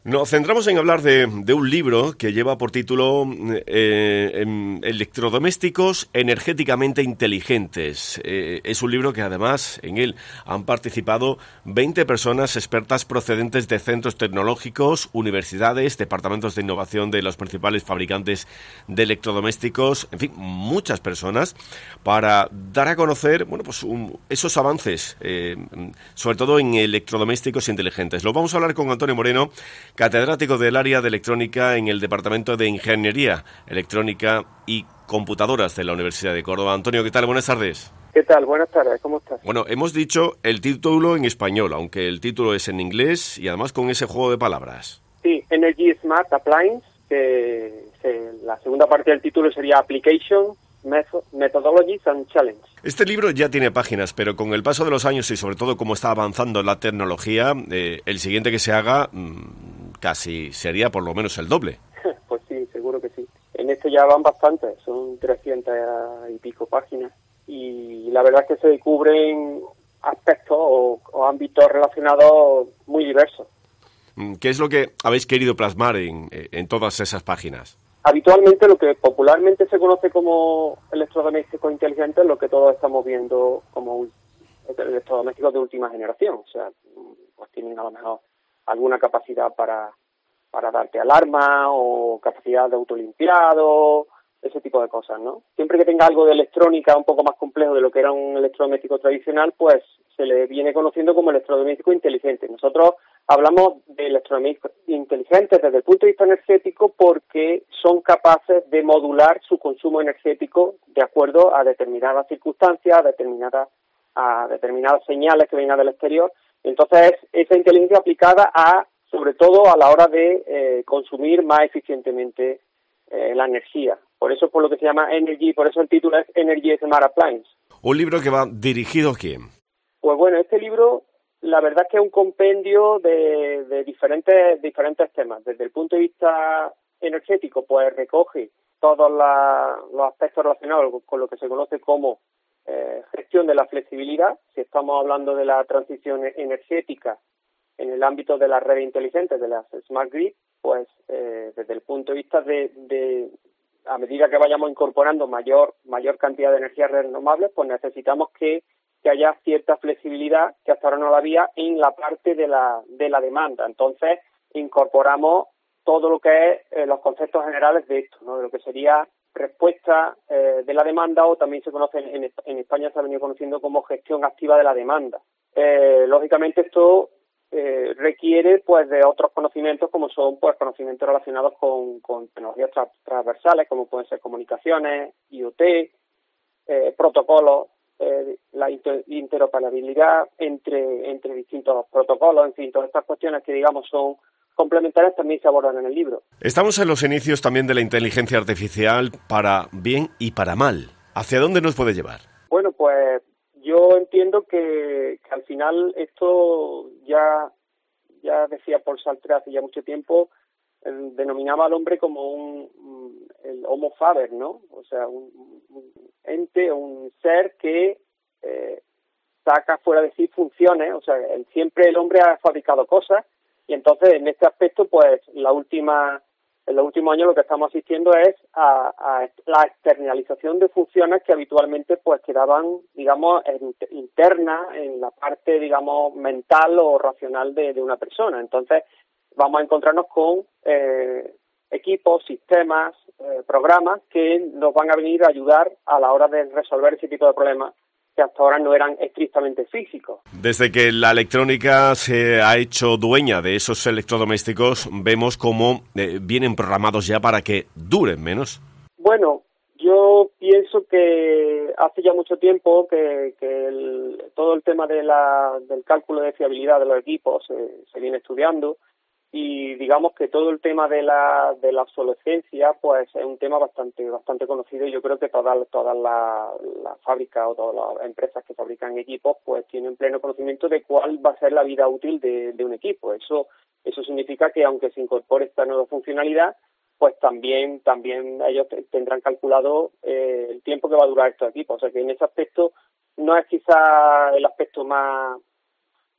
Nos centramos en hablar de un libro que lleva por título Electrodomésticos energéticamente inteligentes. Es un libro que además en él han participado 20 personas expertas procedentes de centros tecnológicos, universidades, departamentos de innovación de los principales fabricantes de electrodomésticos, en fin, muchas personas, para dar a conocer esos avances, sobre todo en electrodomésticos inteligentes. Lo vamos a hablar con Antonio Moreno, catedrático del área de electrónica en el Departamento de Ingeniería Electrónica y Computadoras de la Universidad de Córdoba. Antonio, ¿qué tal? Buenas tardes. ¿Qué tal? Buenas tardes, ¿cómo estás? Bueno, hemos dicho el título en español, aunque el título es en inglés y además con ese juego de palabras. Sí, Energy Smart Appliance, la segunda parte del título sería Application, Methodologies and Challenge. Este libro ya tiene páginas, pero con el paso de los años y sobre todo como está avanzando la tecnología, el siguiente que se haga casi sería por lo menos el doble. Pues sí, seguro que sí. En este ya van bastantes, son 300 y pico páginas, y la verdad es que se cubren aspectos o ámbitos relacionados muy diversos. ¿Qué es lo que habéis querido plasmar en todas esas páginas? Habitualmente lo que popularmente se conoce como electrodomésticos inteligentes es lo que todos estamos viendo como electrodomésticos de última generación. O sea, pues tienen a lo mejor alguna capacidad para darte alarma o capacidad de autolimpiado, ese tipo de cosas, ¿no? Siempre que tenga algo de electrónica un poco más complejo de lo que era un electrodoméstico tradicional, pues se le viene conociendo como electrodoméstico inteligente. Nosotros hablamos de electrodomésticos inteligentes desde el punto de vista energético porque son capaces de modular su consumo energético de acuerdo a determinadas circunstancias, a determinadas señales que vengan del exterior. Entonces, esa inteligencia aplicada sobre todo a la hora de consumir más eficientemente la energía. Por eso es por lo que se llama Energy, por eso el título es Energy Smart Appliance. ¿Un libro que va dirigido a quién? Pues bueno, este libro, la verdad es que es un compendio de diferentes temas. Desde el punto de vista energético, pues recoge todos los aspectos relacionados con lo que se conoce como gestión de la flexibilidad. Si estamos hablando de la transición energética en el ámbito de las redes inteligentes, de las Smart Grid, pues desde el punto de vista de a medida que vayamos incorporando mayor cantidad de energías renovables, pues necesitamos que haya cierta flexibilidad que hasta ahora no la había en la parte de la demanda. Entonces, incorporamos todo lo que es los conceptos generales de esto, ¿no? De lo que sería respuesta de la demanda, o también se conoce en España, se ha venido conociendo como gestión activa de la demanda. Lógicamente esto requiere pues de otros conocimientos, como son pues conocimientos relacionados con tecnologías transversales, como pueden ser comunicaciones, IoT, protocolos, la interoperabilidad entre distintos protocolos, en fin, todas estas cuestiones que digamos son complementarias también se abordan en el libro. Estamos en los inicios también de la inteligencia artificial, para bien y para mal. ¿Hacia dónde nos puede llevar? Bueno, pues yo entiendo que al final esto ya decía Paul Sartre hace ya mucho tiempo, denominaba al hombre como el Homo Faber, ¿no? O sea, un ente, un ser que saca fuera de sí funciones. O sea, siempre el hombre ha fabricado cosas, y entonces en este aspecto, pues en los últimos años lo que estamos asistiendo es a la externalización de funciones que habitualmente pues quedaban, digamos, internas en la parte, digamos, mental o racional de una persona. Entonces vamos a encontrarnos con equipos, sistemas, programas que nos van a venir a ayudar a la hora de resolver ese tipo de problemas que hasta ahora no eran estrictamente físicos. Desde que la electrónica se ha hecho dueña de esos electrodomésticos, vemos cómo vienen programados ya para que duren menos. Bueno, yo pienso que hace ya mucho tiempo que todo el tema del cálculo de fiabilidad de los equipos se viene estudiando, y digamos que todo el tema de la obsolescencia pues es un tema bastante conocido, y yo creo que todas las fábricas o todas las empresas que fabrican equipos pues tienen pleno conocimiento de cuál va a ser la vida útil de un equipo. Eso significa que aunque se incorpore esta nueva funcionalidad, pues también ellos tendrán calculado el tiempo que va a durar estos equipos. O sea que en ese aspecto no es quizá el aspecto más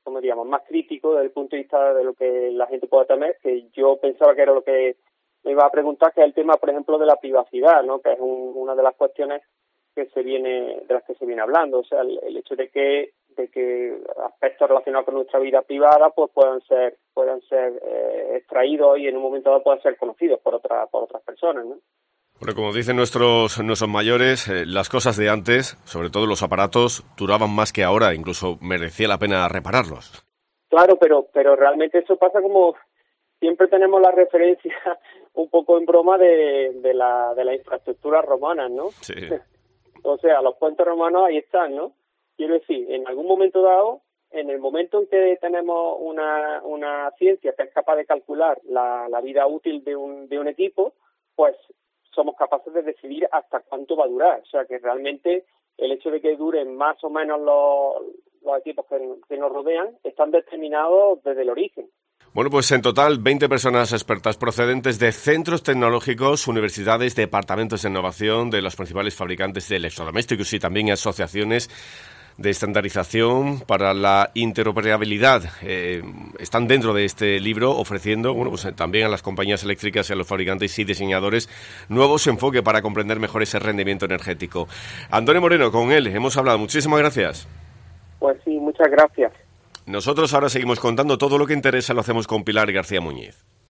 como digamos, más crítico desde el punto de vista de lo que la gente puede temer, que yo pensaba que era lo que me iba a preguntar, que es el tema, por ejemplo, de la privacidad, ¿no? Que es una de las cuestiones de las que se viene hablando. O sea, el hecho de que aspectos relacionados con nuestra vida privada pues puedan ser extraídos y en un momento dado puedan ser conocidos por otras personas, ¿no? Bueno, como dicen nuestros mayores, las cosas de antes, sobre todo los aparatos, duraban más que ahora, incluso merecía la pena repararlos. Claro, pero realmente eso pasa como siempre tenemos la referencia un poco en broma de la infraestructura romana, ¿no? Sí. O sea, los puentes romanos ahí están, ¿no? Quiero decir, en algún momento dado, en el momento en que tenemos una ciencia que es capaz de calcular la vida útil de un equipo, pues somos capaces de decidir hasta cuánto va a durar. O sea, que realmente el hecho de que duren más o menos los equipos que nos rodean están determinados desde el origen. Bueno, pues en total 20 personas expertas procedentes de centros tecnológicos, universidades, departamentos de innovación de los principales fabricantes de electrodomésticos y también asociaciones de estandarización para la interoperabilidad. Están dentro de este libro ofreciendo, bueno, pues también a las compañías eléctricas y a los fabricantes y diseñadores nuevos enfoques para comprender mejor ese rendimiento energético. Antonio Moreno, con él hemos hablado. Muchísimas gracias. Pues sí, muchas gracias. Nosotros ahora seguimos contando todo lo que interesa, lo hacemos con Pilar García Muñiz.